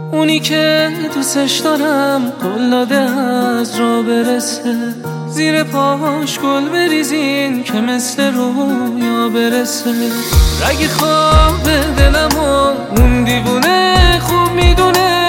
اونی که دوستش دارم قول داده از راه برسه، زیر پاش گل بریزین که مثل رویا برسه. رگ خواب دلمو اون دیوونه خوب میدونه،